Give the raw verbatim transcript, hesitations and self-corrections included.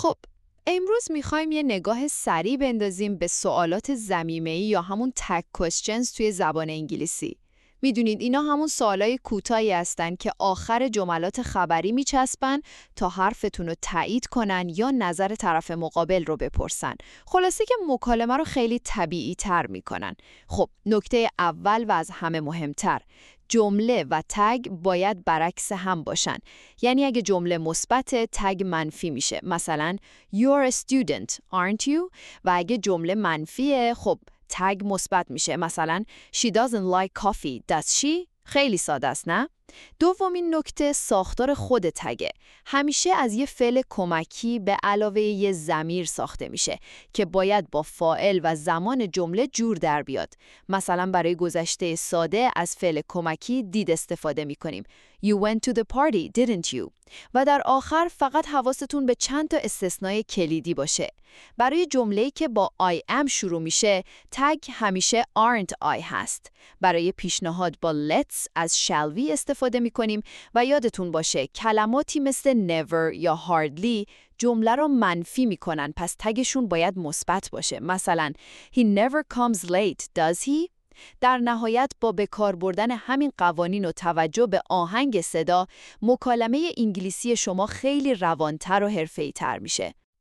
خب امروز میخوایم یه نگاه سریع بندازیم به سوالات ضمیمه‌ای یا همون تگ کوئسچنز توی زبان انگلیسی. میدونید اینا همون سوالای کوتاهی هستن که آخر جملات خبری میچسبن تا حرفتون رو تایید کنن یا نظر طرف مقابل رو بپرسن. خلاصه که مکالمه رو خیلی طبیعی تر میکنن. خب نکته اول و از همه مهمتر، جمله و تگ باید برعکس هم باشن. یعنی اگه جمله مثبت، تگ منفی میشه. مثلا You're a student, aren't you؟ و اگه جمله منفیه، خب تگ مثبت میشه. مثلا She doesn't like coffee, does she؟ خیلی ساده است نه؟ دومین نکته ساختار خود تگه. همیشه از یه فعل کمکی به علاوه یه ضمیر ساخته میشه که باید با فاعل و زمان جمله جور در بیاد. مثلا برای گذشته ساده از فعل کمکی did استفاده میکنیم. You went to the party, didn't you؟ و در آخر فقط حواستون به چند تا استثنای کلیدی باشه. برای جمله‌ای که با I am شروع میشه، تگ همیشه aren't I هست. برای پیشنهاد با let's از shall we استفاده میکنیم و یادتون باشه کلماتی مثل never یا hardly جمله رو منفی میکنن، پس تگشون باید مثبت باشه. مثلا He never comes late, does he؟ در نهایت با به کار بردن همین قوانین و توجه به آهنگ صدا، مکالمه انگلیسی شما خیلی روانتر و حرفه‌ای‌تر میشه.